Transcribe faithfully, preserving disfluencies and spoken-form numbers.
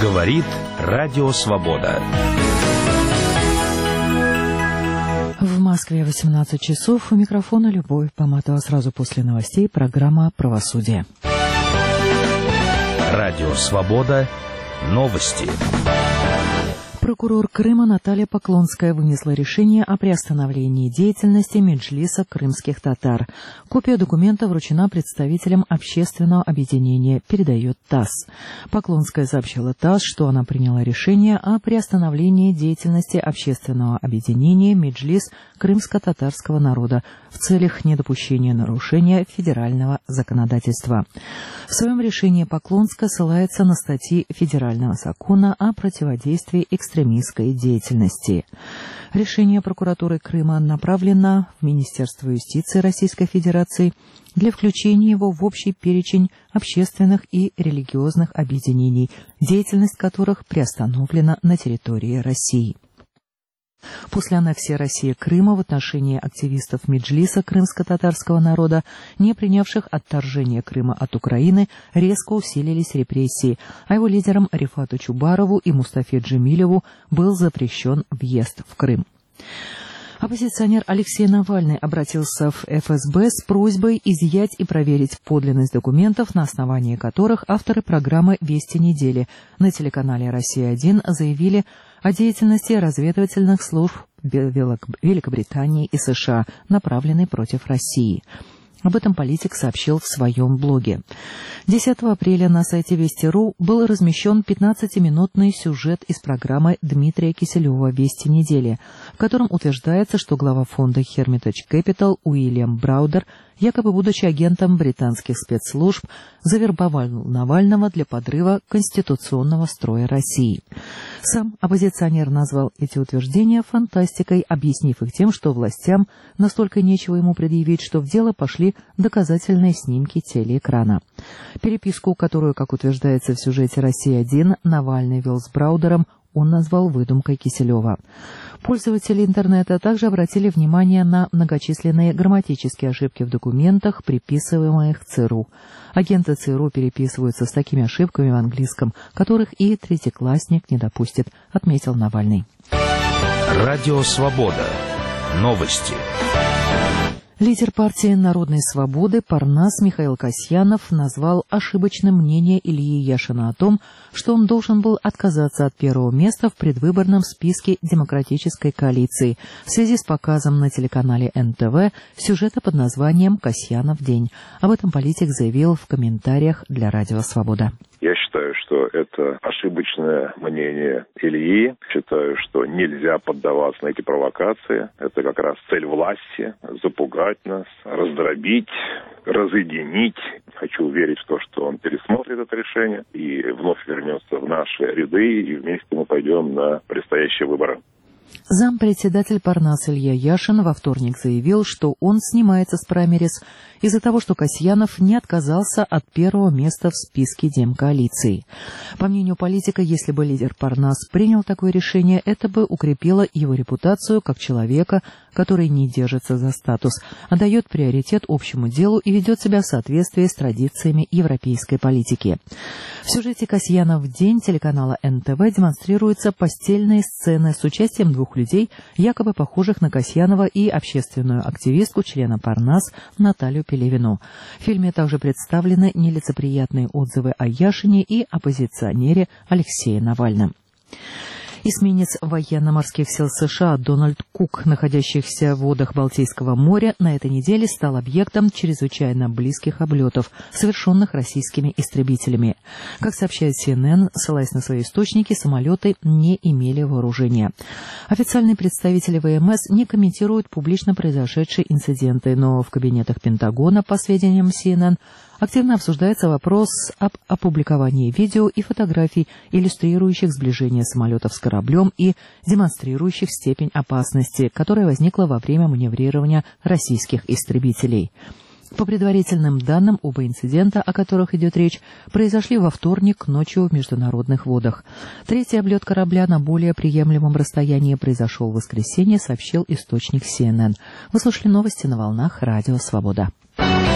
Говорит Радио Свобода. В Москве восемнадцать часов. У микрофона Любовь Поматова. Сразу после новостей программа «Правосудие». Радио Свобода. Новости. Прокурор Крыма Наталья Поклонская вынесла решение о приостановлении деятельности Меджлиса крымских татар. Копия документа вручена представителям общественного объединения, передает ТАСС. Поклонская сообщила ТАСС, что она приняла решение о приостановлении деятельности общественного объединения Меджлис крымско-татарского народа в целях недопущения нарушения федерального законодательства. В своем решении Поклонская ссылается на статьи федерального закона о противодействии экстремистской деятельности. Решение прокуратуры Крыма направлено в Министерство юстиции Российской Федерации для включения его в общий перечень общественных и религиозных объединений, деятельность которых приостановлена на территории России. После аннексии России Крыма в отношении активистов Меджлиса крымско-татарского народа, не принявших отторжение Крыма от Украины, резко усилились репрессии, а его лидерам Рифату Чубарову и Мустафе Джемилеву был запрещен въезд в Крым. Оппозиционер Алексей Навальный обратился в эф эс бэ с просьбой изъять и проверить подлинность документов, на основании которых авторы программы «Вести недели» на телеканале «Россия-один» заявили о деятельности разведывательных служб Великобритании и США, направленной против России. Об этом политик сообщил в своем блоге. десятого апреля на сайте Вести точка ру был размещен пятнадцатиминутный сюжет из программы Дмитрия Киселева «Вести недели», в котором утверждается, что глава фонда Hermitage Capital Уильям Браудер, якобы будучи агентом британских спецслужб, завербовал Навального для подрыва конституционного строя России. Сам оппозиционер назвал эти утверждения фантастикой, объяснив их тем, что властям настолько нечего ему предъявить, что в дело пошли доказательные снимки телеэкрана. Переписку, которую, как утверждается в сюжете «Россия-один», Навальный вел с Браудером, он назвал выдумкой Киселева. Пользователи интернета также обратили внимание на многочисленные грамматические ошибки в документах, приписываемых ЦРУ. Агенты ЦРУ переписываются с такими ошибками в английском, которых и третьеклассник не допустит, отметил Навальный. Радио Свобода. Новости. Лидер партии «Народной свободы» Парнас Михаил Касьянов назвал ошибочным мнение Ильи Яшина о том, что он должен был отказаться от первого места в предвыборном списке демократической коалиции в связи с показом на телеканале эн тэ вэ сюжета под названием «Касьянов день». Об этом политик заявил в комментариях для Радио Свобода. Я считаю, что это ошибочное мнение Ильи. Считаю, что нельзя поддаваться на эти провокации. Это как раз цель власти – запугать нас, раздробить, разъединить. Хочу верить в то, что он пересмотрит это решение и вновь вернется в наши ряды, и вместе мы пойдем на предстоящие выборы. Зампредседатель Парнас Илья Яшин во вторник заявил, что он снимается с праймериз из-за того, что Касьянов не отказался от первого места в списке демкоалиции. По мнению политика, если бы лидер Парнас принял такое решение, это бы укрепило его репутацию как человека, который не держится за статус, а дает приоритет общему делу и ведет себя в соответствии с традициями европейской политики. В сюжете «Касьянов день» телеканала эн тэ вэ демонстрируются постельные сцены с участием двух людей, якобы похожих на Касьянова и общественную активистку, члена Парнас Наталью Пелевину. В фильме также представлены нелицеприятные отзывы о Яшине и оппозиционере Алексее Навальном. Эсминец военно-морских сил США Дональд Кук, находящийся в водах Балтийского моря, на этой неделе стал объектом чрезвычайно близких облетов, совершенных российскими истребителями. Как сообщает си эн эн, ссылаясь на свои источники, самолеты не имели вооружения. Официальные представители вэ эм эс не комментируют публично произошедшие инциденты, но в кабинетах Пентагона, по сведениям си эн эн, активно обсуждается вопрос об опубликовании видео и фотографий, иллюстрирующих сближение самолетов с кораблем и демонстрирующих степень опасности, которая возникла во время маневрирования российских истребителей. По предварительным данным, оба инцидента, о которых идет речь, произошли во вторник ночью в международных водах. Третий облет корабля на более приемлемом расстоянии произошел в воскресенье, сообщил источник си эн эн. Вы слушали новости на волнах Радио Свобода.